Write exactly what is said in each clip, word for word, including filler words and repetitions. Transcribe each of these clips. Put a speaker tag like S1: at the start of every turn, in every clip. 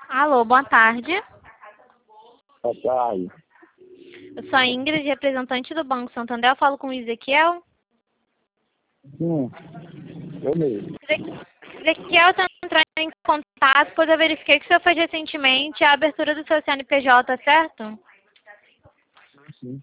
S1: Alô, boa tarde.
S2: Boa tarde.
S1: Eu sou a Ingrid, representante do Banco Santander. Eu falo com o Ezequiel.
S2: Sim, eu mesmo.
S1: Ezequiel está entrando em contato, pois eu verifiquei que o senhor fez recentemente a abertura do seu C N P J, certo?
S2: Sim.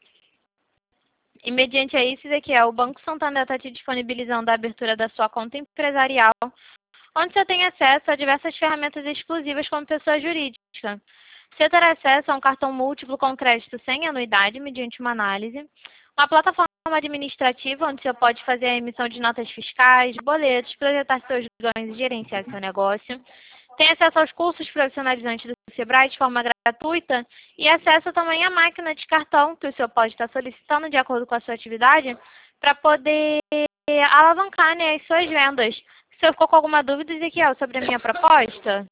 S1: E mediante a isso, Ezequiel, o Banco Santander está te disponibilizando a abertura da sua conta empresarial, onde você tem acesso a diversas ferramentas exclusivas como pessoa jurídica. Você terá acesso a um cartão múltiplo com crédito sem anuidade, mediante uma análise, uma plataforma administrativa onde você pode fazer a emissão de notas fiscais, boletos, projetar seus ganhos e gerenciar seu negócio. Tem acesso aos cursos profissionalizantes do Sebrae de forma gratuita e acesso também à máquina de cartão que o senhor pode estar solicitando de acordo com a sua atividade para poder alavancar, né, as suas vendas. O senhor ficou com alguma dúvida, Ezequiel, sobre a minha proposta?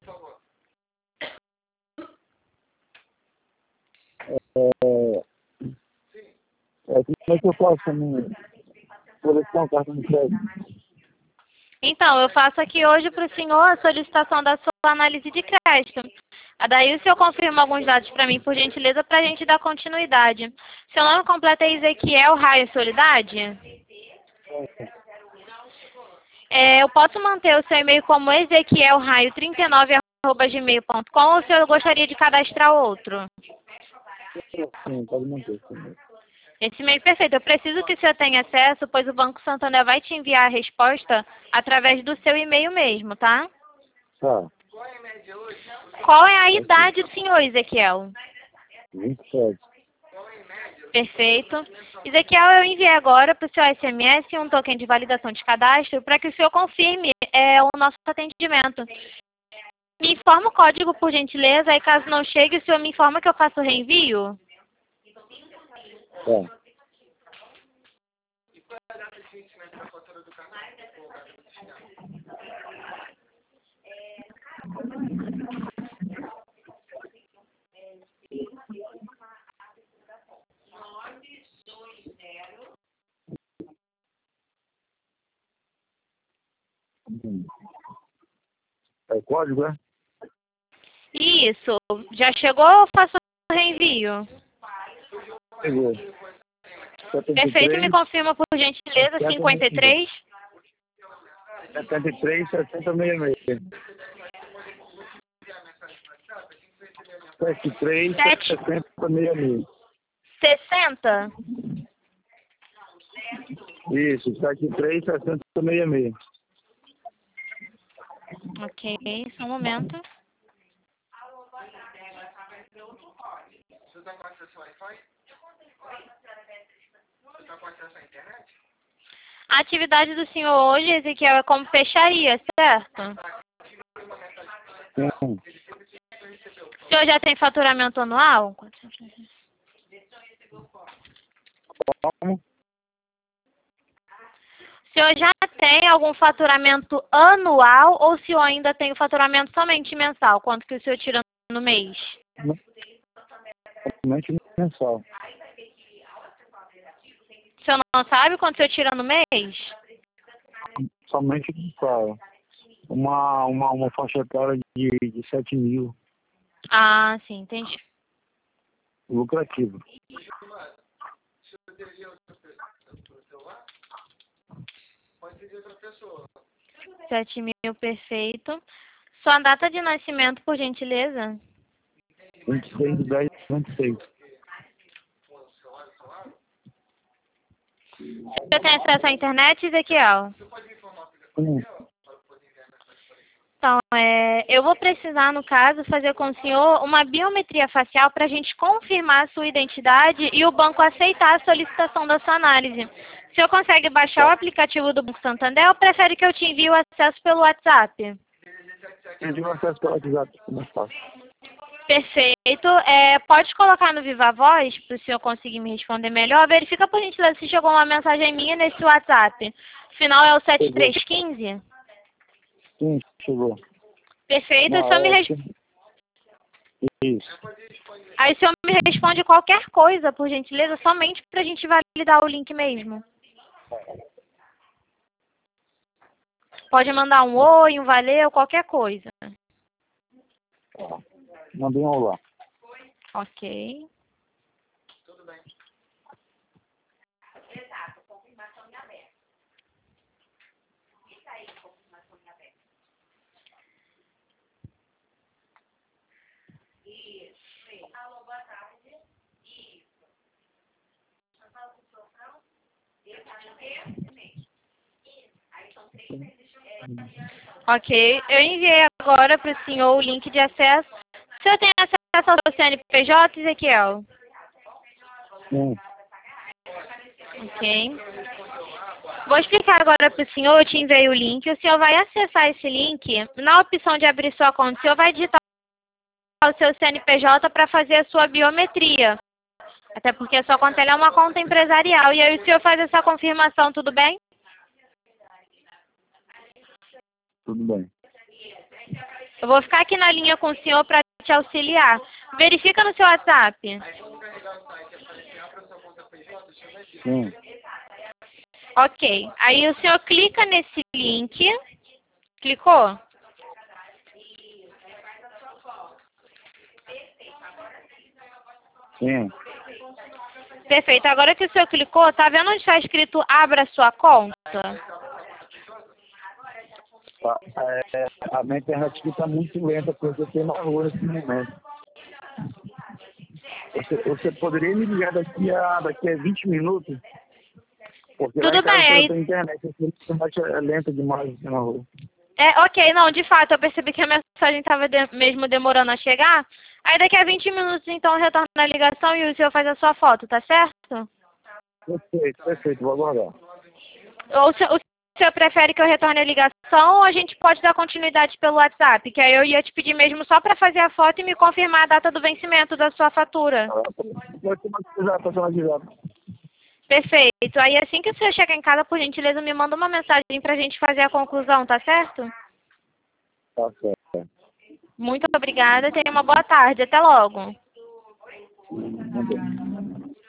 S2: É, é, como é que eu faço a minha coleção cartão de crédito?
S1: Então, eu faço aqui hoje para o senhor a solicitação da sua análise de crédito. Daí o senhor confirma alguns dados para mim, por gentileza, para a gente dar continuidade. Seu nome completo é Ezequiel Raio Solidade? É, eu posso manter o seu e-mail como ezequielraio trinta e nove arroba gmail ponto com ou o senhor gostaria de cadastrar outro?
S2: Sim, pode manter. Sim.
S1: Esse e-mail perfeito. Eu preciso que o senhor tenha acesso, pois o Banco Santander vai te enviar a resposta através do seu e-mail mesmo, tá?
S2: Tá,
S1: Qual é a idade do senhor, Ezequiel?
S2: vinte e sete.
S1: Perfeito. Ezequiel, eu enviei agora para o seu S M S um token de validação de cadastro para que o senhor confirme é, o nosso atendimento. Me informa o código, por gentileza, e caso não chegue, o senhor me informa que eu faço o reenvio?
S2: Tá. Hum. É o código, é?
S1: Isso. Já chegou ou faço o reenvio?
S2: Chegou.
S1: Perfeito. Me confirma, por gentileza, cinquenta e três.
S2: setenta e três, sessenta, sessenta e seis. setenta e três,
S1: Sete.
S2: sessenta, sessenta e seis.
S1: sessenta?
S2: Isso, setenta e três, sessenta, sessenta e seis.
S1: Ok, só um momento.
S3: Você está com acesso ao Wi-Fi? Você está com acesso à internet?
S1: A atividade do senhor hoje, Ezequiel, é como fecharia, certo?
S2: Sim.
S1: O senhor já tem faturamento anual?
S2: Como?
S1: O senhor já tem algum faturamento anual ou o senhor ainda tem o faturamento somente mensal? Quanto que o senhor tira no mês?
S2: Somente mensal.
S1: O senhor não sabe quanto o senhor tira no mês?
S2: Somente mensal. Uma, uma, uma faixa etária de, de sete mil.
S1: Ah, sim, entendi.
S2: Lucrativo.
S3: Se eu teria outro celular, pode ser de outra pessoa.
S1: sete mil, perfeito. Sua data de nascimento, por gentileza?
S2: vinte e seis de dez de vinte e seis.
S1: Você tem acesso à internet, Ezequiel?
S2: Hum.
S1: Então, é, eu vou precisar, no caso, fazer com o senhor uma biometria facial para a gente confirmar a sua identidade e o banco aceitar a solicitação da sua análise. O senhor consegue baixar o aplicativo do Banco Santander ou prefere que eu te envie o acesso pelo WhatsApp?
S2: Eu tive acesso pelo WhatsApp, mais fácil.
S1: Perfeito. É, pode colocar no Viva Voz para o senhor conseguir me responder melhor. Verifica, por gentileza, se chegou uma mensagem minha nesse WhatsApp. O final é o sete três um cinco?
S2: Sim, chegou.
S1: Perfeito.
S2: Não,
S1: O senhor me
S2: é,
S1: res...
S2: Isso.
S1: Aí o senhor me responde qualquer coisa, por gentileza, somente para a gente validar o link mesmo. Pode mandar um oi, um valeu, qualquer coisa.
S2: Tá. Mandei um olá.
S1: Ok.
S3: Tudo bem.
S1: Ok. Eu enviei agora para o senhor o link de acesso. O senhor tem acesso ao seu C N P J, Ezequiel?
S2: Sim.
S1: Ok. Vou explicar agora para o senhor, eu te enviei o link. O senhor vai acessar esse link. Na opção de abrir sua conta, o senhor vai digitar o seu C N P J para fazer a sua biometria. Até porque a sua conta ela é uma conta empresarial. E aí o senhor faz essa confirmação, tudo bem?
S2: Tudo bem.
S1: Eu vou ficar aqui na linha com o senhor para te auxiliar. Verifica no seu WhatsApp.
S2: Sim.
S1: Ok. Aí o senhor clica nesse link. Clicou?
S2: Sim.
S1: Perfeito. Agora que o senhor clicou, tá vendo onde está escrito abra sua conta?
S2: Tá. É, a minha internet aqui está muito lenta, porque eu estou na rua nesse momento. Você, você poderia me ligar daqui a, daqui a vinte minutos? Porque lá
S1: Tudo
S2: em casa
S1: bem.
S2: eu
S1: Aí,
S2: tenho internet, a internet é lenta demais aqui na rua.
S1: é, ok, não, de fato, eu percebi que a mensagem estava de, mesmo demorando a chegar. Aí daqui a vinte minutos, então, eu retorno a ligação e o senhor faz a sua foto, tá certo?
S2: Perfeito, perfeito, vou aguardar.
S1: Ou se, o senhor prefere que eu retorne a ligação ou a gente pode dar continuidade pelo WhatsApp? Que aí eu ia te pedir mesmo só para fazer a foto e me confirmar a data do vencimento da sua fatura.
S2: Pode ser mais personalizado.
S1: Perfeito. Aí assim que o senhor chegar em casa, por gentileza, me manda uma mensagem para a gente fazer a conclusão, tá certo?
S2: Tá certo.
S1: Muito obrigada. Tenha uma boa tarde. Até logo.
S2: Muito bem.